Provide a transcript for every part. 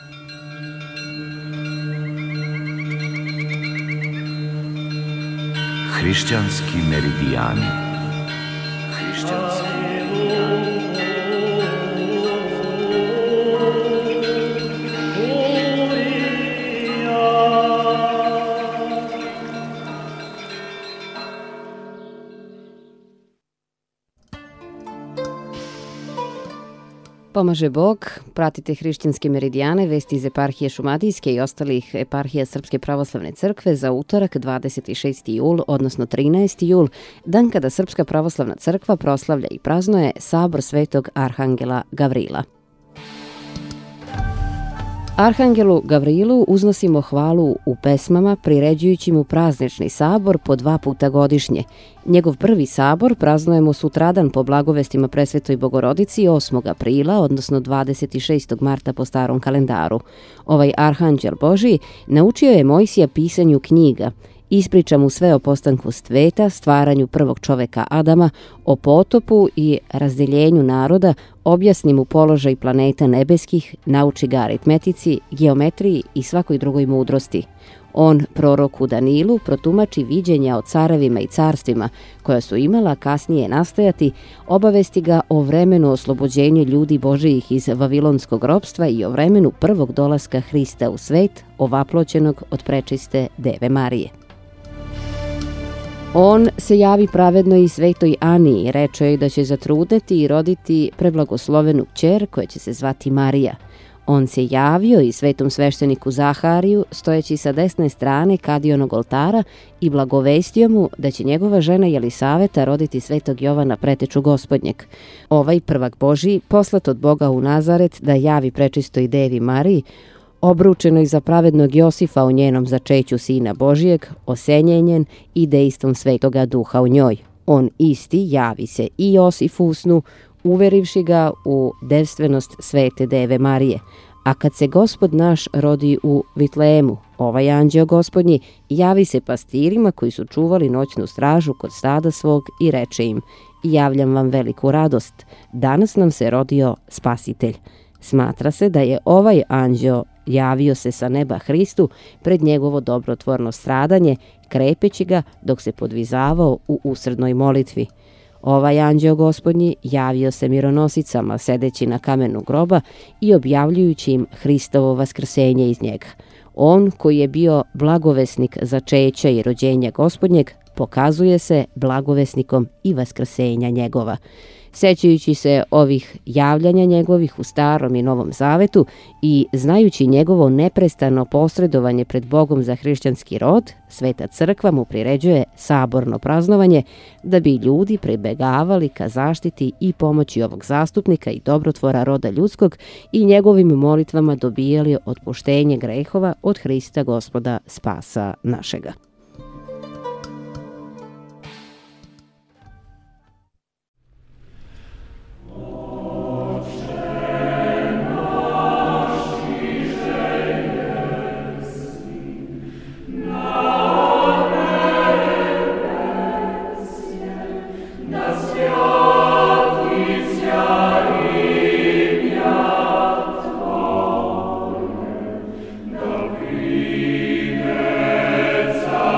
Hrišćanski meridijani. Hrišćanski meridijani. Pomaže Bog, pratite hrišćanske meridijane, vesti iz eparhije Šumadijske i ostalih eparhija Srpske pravoslavne crkve za utorak 26. jul, odnosno 13. jul, dan kada Srpska pravoslavna crkva proslavlja i praznuje sabor Svetog Arhangela Gavrila. Arhangelu Gavrilu uznosimo hvalu u pesmama, priređujući mu praznični sabor po 2 puta godišnje. Njegov prvi sabor praznujemo sutradan po blagovestima Presvetoj Bogorodici 8. aprila, odnosno 26. marta po starom kalendaru. Ovaj Arhanđel Božiji naučio je Mojsija pisanju knjiga, ispriča mu sve o postanku sveta, stvaranju prvog čoveka Adama, o potopu i razdeljenju naroda, objasni mu položaj planeta nebeskih, nauči ga aritmetici, geometriji i svakoj drugoj mudrosti. On proroku Danilu protumači viđenja o carevima i carstvima koja su imala kasnije nastajati, obavesti ga o vremenu oslobođenja ljudi Božijih iz vavilonskog ropstva i o vremenu prvog dolaska Hrista u svet, ovaploćenog od prečiste Deve Marije. On se javi pravedno i svetoj Ani i reče joj da će zatrudneti i roditi preblagoslovenu kćer koja će se zvati Marija. On se javio i svetom svešteniku Zahariju, stojeći sa desne strane kadionog oltara, i blagovestio mu da će njegova žena Jelisaveta roditi svetog Jovana preteču Gospodnjeg. Ovaj prvak Božiji, poslat od Boga u Nazaret da javi prečistoj Devi Mariji, obručenoj za pravednog Josifa u njenom začeću Sina Božijeg, osenjenjen i dejstvom Svetoga Duha u njoj. On isti javi se i Josifu u snu, uverivši ga u devstvenost Svete Deve Marije. A kad se Gospod naš rodi u Vitlejemu, ovaj anđeo Gospodnji javi se pastirima koji su čuvali noćnu stražu kod stada svog i reče im: javljam vam veliku radost, danas nam se rodio Spasitelj. Smatra se da je ovaj anđeo javio se sa neba Hristu pred njegovo dobrotvorno stradanje, krepeći ga dok se podvizavao u usrednoj molitvi. Ovaj anđeo Gospodnji javio se mironosicama sedeći na kamenu groba i objavljujući im Hristovo vaskrsenje iz njega. On koji je bio blagovesnik začeća i rođenja Gospodnjeg pokazuje se blagovesnikom i vaskrsenja njegova. Sećajući se ovih javljanja njegovih u Starom i Novom Zavetu i znajući njegovo neprestano posredovanje pred Bogom za hrišćanski rod, Sveta crkva mu priređuje saborno praznovanje da bi ljudi pribegavali ka zaštiti i pomoći ovog zastupnika i dobrotvora roda ljudskog i njegovim molitvama dobijali otpuštenje grehova od Hrista Gospoda spasa našega. Sa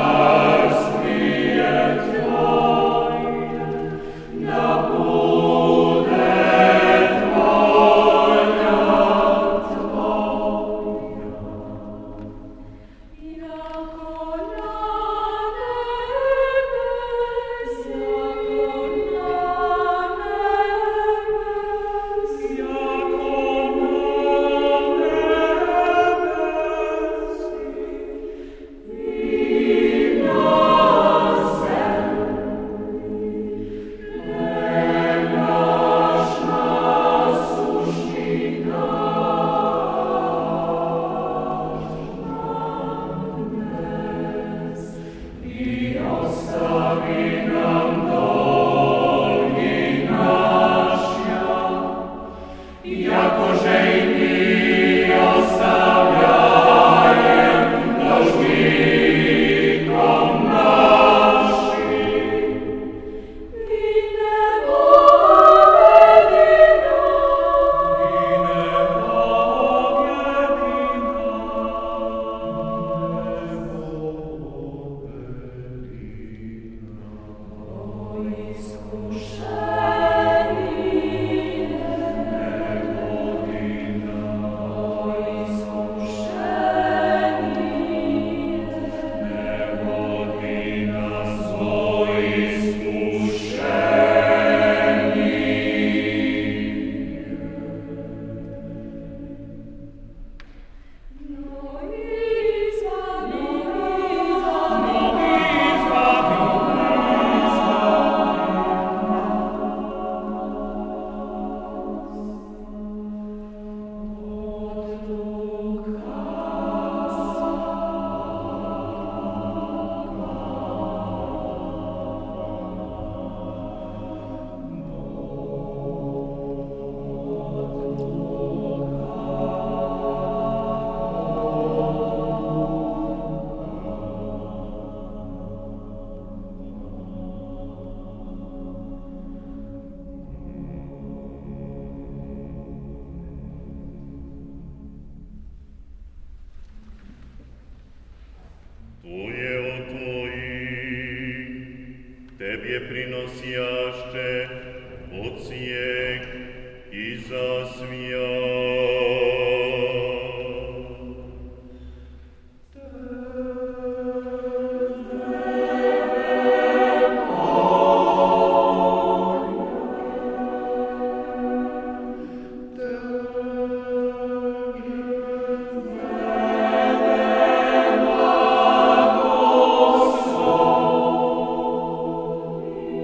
Tebe prinosjašče od svijeg i za svijak.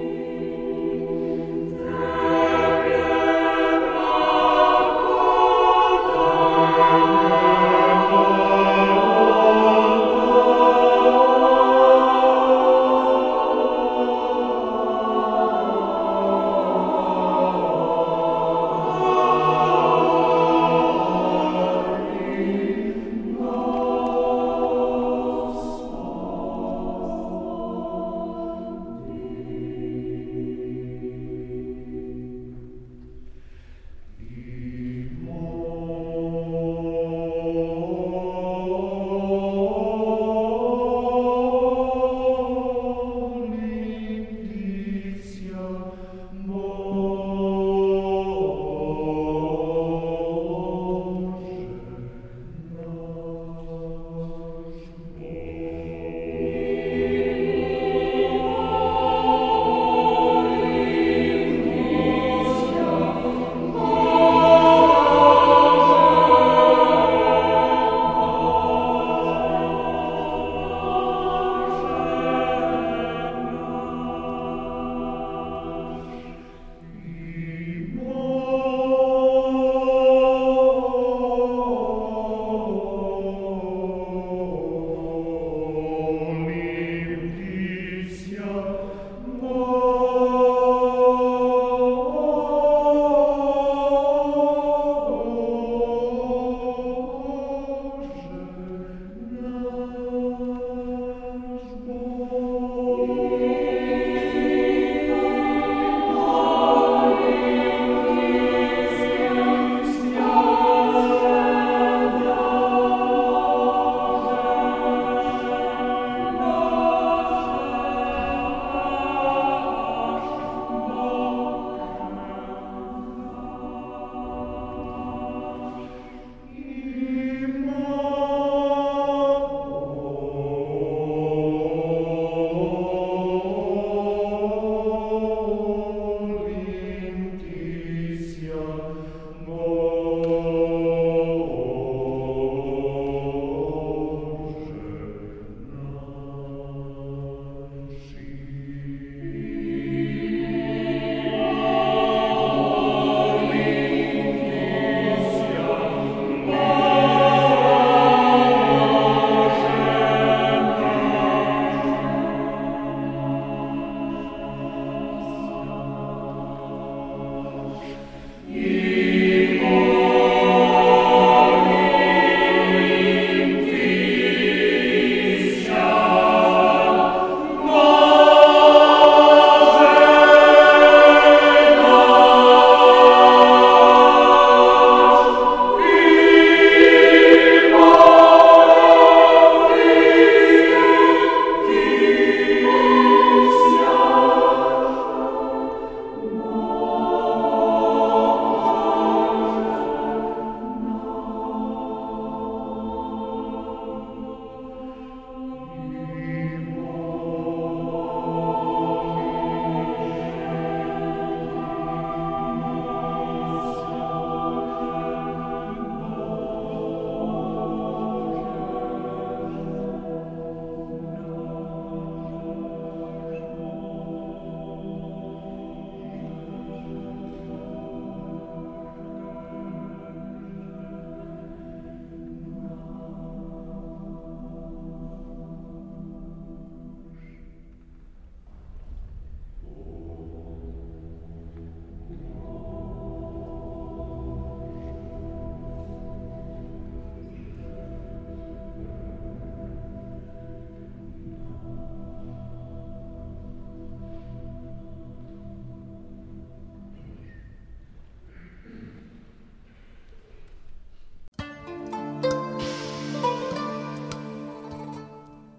Oh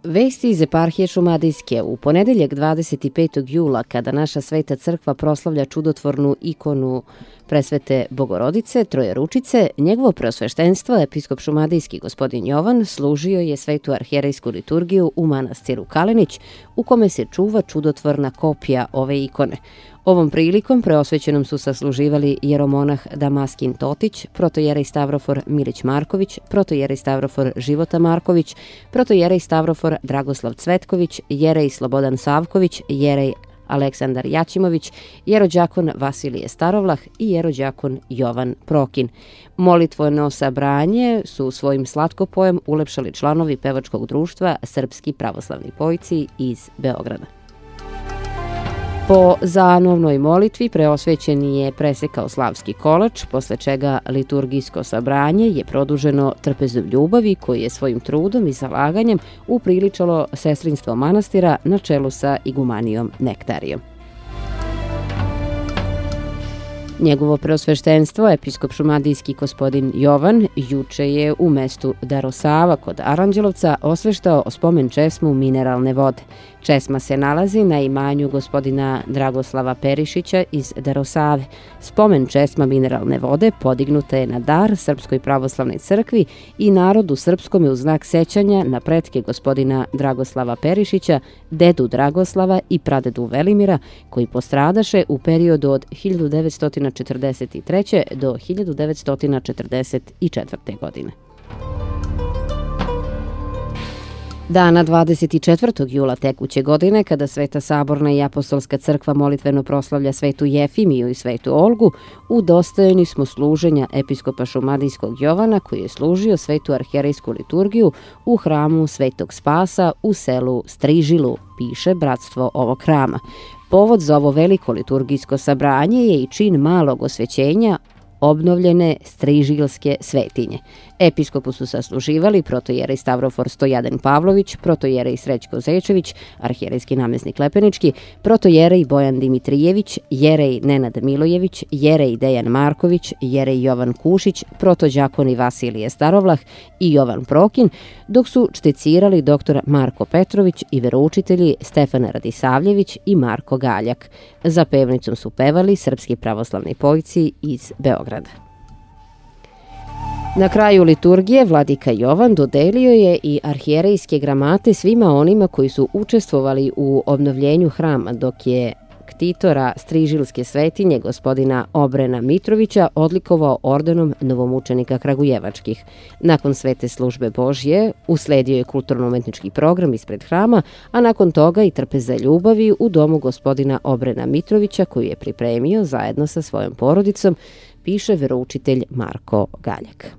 Vesti iz eparhije Šumadijske u ponedeljak 25. jula, kada naša sveta crkva proslavlja čudotvornu ikonu presvete Bogorodice, Trojeručice, njegovo preosveštenstvo, episkop šumadijski gospodin Jovan, služio je svetu arhijerejsku liturgiju u manastiru Kalenić, u kome se čuva čudotvorna kopija ove ikone. Ovom prilikom preosvećenom su sasluživali jeromonah Damaskin Totić, protojerej Stavrofor Milić Marković, protojerej Stavrofor Života Marković, protojerej Stavrofor Dragoslav Cvetković, jerej Slobodan Savković, jerej Aleksandar Jaćimović, jerođakon Vasilije Starovlah i jerođakon Jovan Prokin. Molitveno sabranje su svojim slatkopojem ulepšali članovi pevačkog društva Srpski pravoslavni pojci iz Beograda. Po zanovnoj molitvi preosvećeni je presekao slavski kolač, posle čega liturgijsko sabranje je produženo trpezom ljubavi koji je svojim trudom i zalaganjem upriličalo sestrinstvo manastira na čelu sa igumanijom Nektarijom. Njegovo preosveštenstvo, episkop šumadijski gospodin Jovan, juče je u mestu Darosava kod Aranđelovca osveštao spomen česmu mineralne vode. Česma se nalazi na imanju gospodina Dragoslava Perišića iz Darosave. Spomen česma mineralne vode podignuta je na dar Srpskoj pravoslavnoj crkvi i narodu srpskome u znak sećanja na pretke gospodina Dragoslava Perišića, dedu Dragoslava i pradedu Velimira, koji postradaše u periodu od 1943. do 1944. godine. Dana 24. jula tekuće godine, kada Sveta Saborna i Apostolska crkva molitveno proslavlja Svetu Jefimiju i Svetu Olgu, udostojeni smo služenja episkopa šumadijskog Jovana, koji je služio Svetu arhijerejsku liturgiju u hramu Svetog Spasa u selu Strižilu, piše bratstvo ovog hrama. Povod za ovo veliko liturgijsko sabranje je i čin malog osvećenja obnovljene Strižilske svetinje. Episkopu su sasluživali protojerej Stavrofor Stojaden Pavlović, protojerej Srećko Zečević, arhijerejski namjesnik Lepenički, protojerej Bojan Dimitrijević, jerej Nenad Milojević, jerej Dejan Marković, jerej Jovan Kušić, protođakoni Vasilije Starovlah i Jovan Prokin, dok su čtecirali dr. Marko Petrović i veroučitelji Stefan Radisavljević i Marko Galjak. Za pevnicom su pevali Srpski pravoslavni pojci iz Beograda. Na kraju liturgije vladika Jovan dodelio je i arhijerejske gramate svima onima koji su učestvovali u obnovljenju hrama, dok je ktitora Strižilske svetinje gospodina Obrena Mitrovića odlikovao ordenom novomučenika Kragujevačkih. Nakon svete službe Božje usledio je kulturno-umetnički program ispred hrama, a nakon toga i trpeza ljubavi u domu gospodina Obrena Mitrovića, koju je pripremio zajedno sa svojom porodicom, piše veroučitelj Marko Galjak.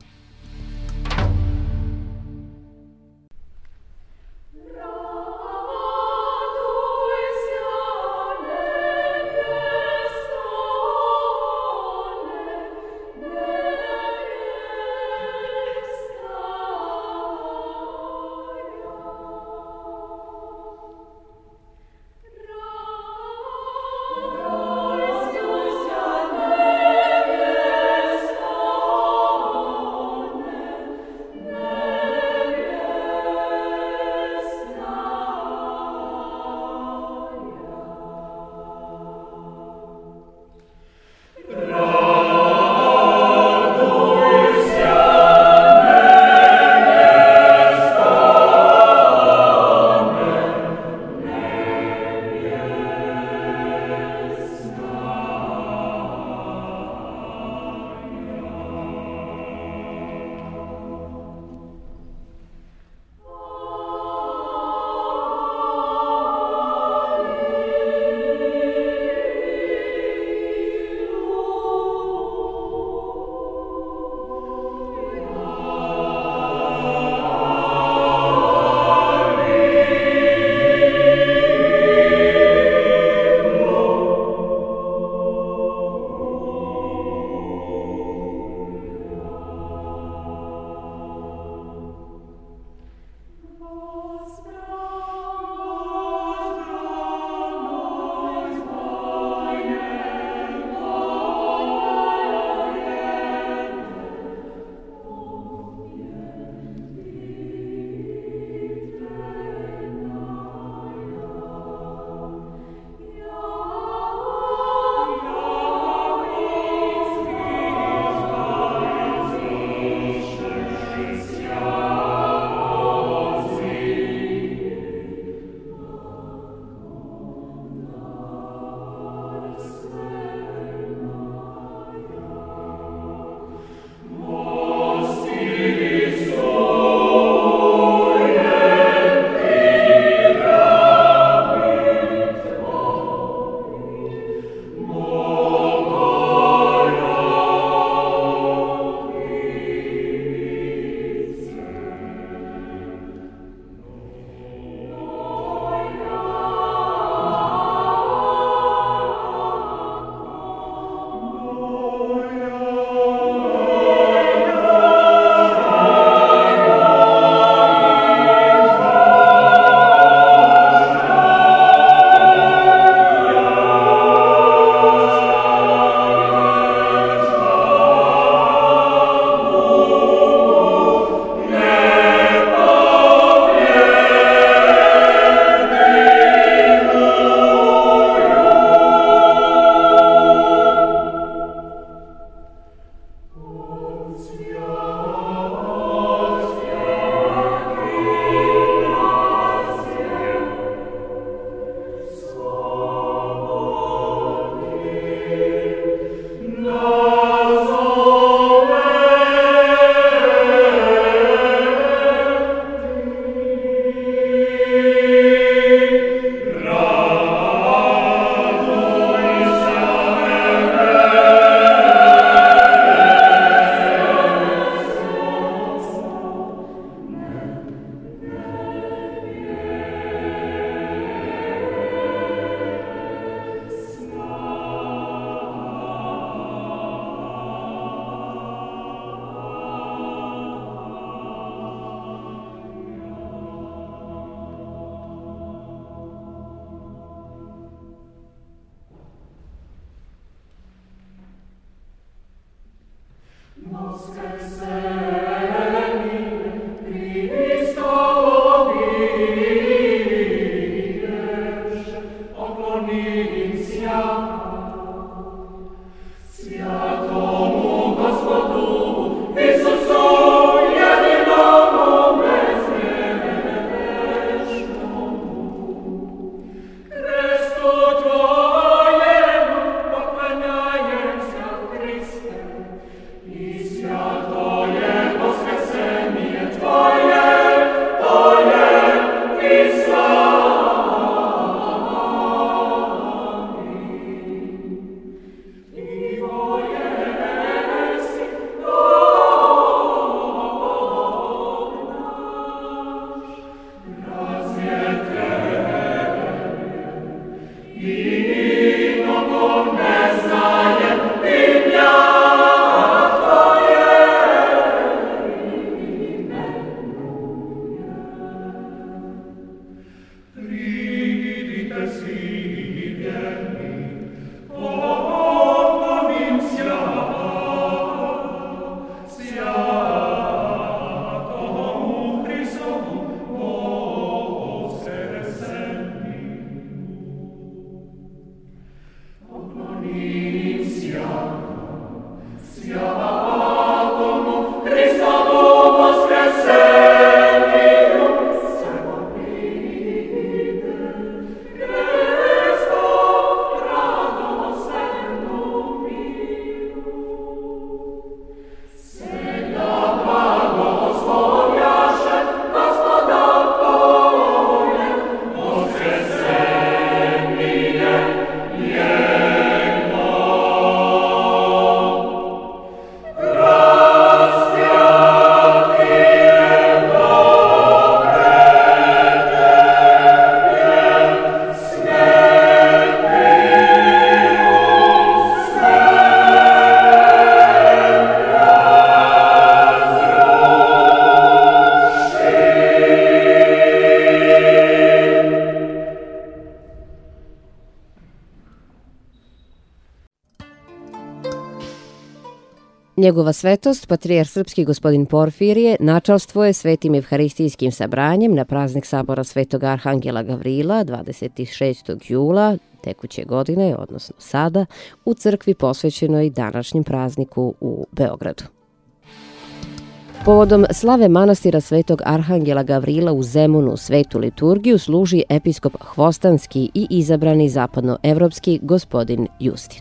Njegova svetost, patrijarh srpski gospodin Porfirije, načalstvuje svetim evharistijskim sabranjem na praznik sabora Svetog Arhangela Gavrila 26. jula tekuće godine, odnosno sada, u crkvi posvećenoj današnjem prazniku u Beogradu. Povodom slave manastira Svetog Arhangela Gavrila u Zemunu svetu liturgiju služi episkop Hvostanski i izabrani zapadnoevropski gospodin Justin.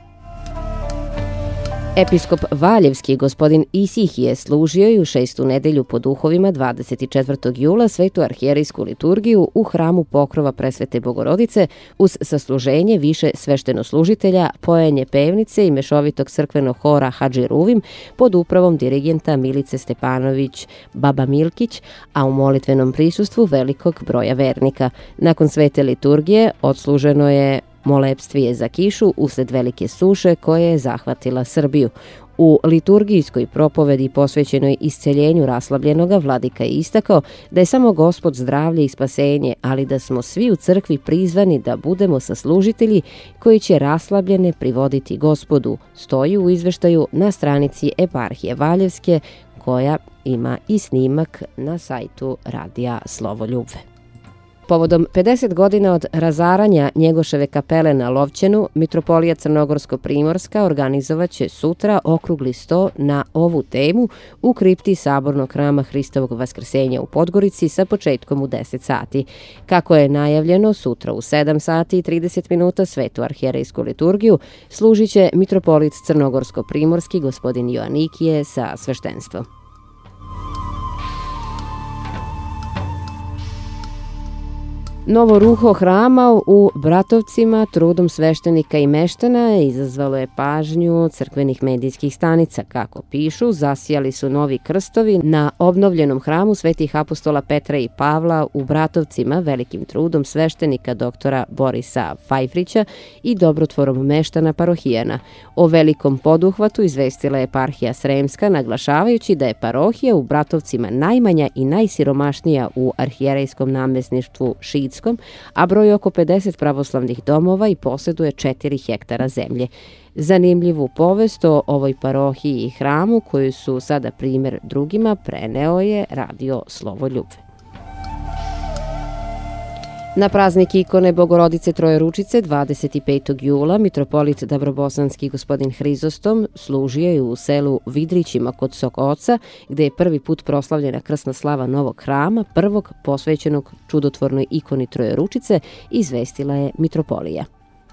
Episkop Valjevski gospodin Isihije služio je u 6. nedelju po duhovima 24. jula svetu arhijerejsku liturgiju u hramu Pokrova Presvete Bogorodice uz sasluženje više sveštenoslužitelja, pojenje pevnice i mešovitog crkvenog hora Hadži Ruvim pod upravom dirigenta Milice Stepanović Baba Milkić, a u molitvenom prisustvu velikog broja vernika. Nakon svete liturgije odsluženo je molepstvije za kišu usled velike suše koja je zahvatila Srbiju. U liturgijskoj propovedi posvećenoj isceljenju raslabljenoga vladika je istakao da je samo Gospod zdravlje i spasenje, ali da smo svi u crkvi prizvani da budemo saslužitelji koji će raslabljene privoditi Gospodu, stoji u izveštaju na stranici eparhije Valjevske, koja ima i snimak na sajtu Radija Slovoljubve. Povodom 50 godina od razaranja Njegoševe kapele na Lovćenu, Mitropolija Crnogorsko-Primorska organizovaće sutra okrugli sto na ovu temu u kripti Sabornog hrama Hristovog Vaskrsenja u Podgorici sa početkom u 10 sati. Kako je najavljeno, sutra u 7 sati i 30 minuta svetu arhijerejsku liturgiju služit će mitropolit Crnogorsko-Primorski gospodin Joanikije sa sveštenstvom. Novo ruho hrama u Bratovcima trudom sveštenika i meštana izazvalo je pažnju crkvenih medijskih stanica. Kako pišu, zasijali su novi krstovi na obnovljenom hramu svetih apostola Petra i Pavla u Bratovcima velikim trudom sveštenika doktora Borisa Fajfrića i dobrotvorom meštana parohijana. O velikom poduhvatu izvestila je eparhija Sremska, naglašavajući da je parohija u Bratovcima najmanja i najsiromašnija u arhijerejskom namesništvu Šiitskom, a broji oko 50 pravoslavnih domova i posjeduje 4 hektara zemlje. Zanimljivu povest o ovoj parohiji i hramu, koju su sada primjer drugima, preneo je Radio Slovoljubve. Na praznik ikone Bogorodice Trojeručice 25. jula mitropolit Dabrobosanski gospodin Hrizostom služio je u selu Vidrićima kod svog oca, gde je prvi put proslavljena krsna slava novog hrama, prvog posvećenog čudotvornoj ikoni Trojeručice, izvestila je mitropolija.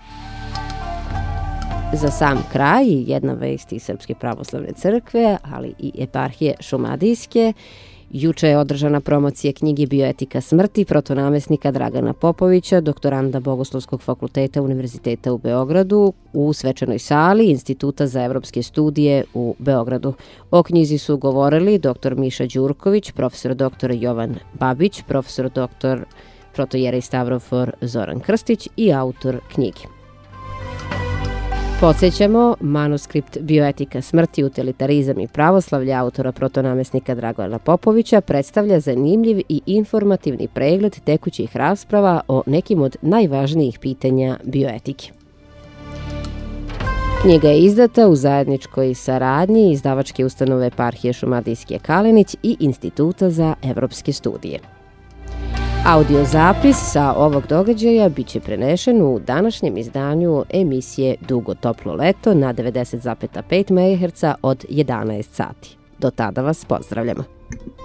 Za sam kraj jedna vest iz Srpske pravoslavne crkve, ali i eparhije Šumadijske. Juče je održana promocija knjige Bioetika smrti protonamesnika Dragana Popovića, doktoranda Bogoslovskog fakulteta Univerziteta u Beogradu, u svečanoj sali Instituta za evropske studije u Beogradu. O knjizi su govorili dr. Miša Đurković, profesor dr. Jovan Babić, profesor dr. protojerej Stavrofor Zoran Krstić i autor knjige. Podsjećamo, manuskript Bioetika smrti, utilitarizam i pravoslavlje autora protonamesnika Dragana Popovića predstavlja zanimljiv i informativni pregled tekućih rasprava o nekim od najvažnijih pitanja bioetike. Knjiga je izdata u zajedničkoj saradnji izdavačke ustanove eparhije Šumadijske Kalenić i Instituta za evropske studije. Audio zapis sa ovog događaja biće prenešen u današnjem izdanju emisije Dugo toplo leto na 90,5 MHz od 11 sati. Do tada vas pozdravljamo.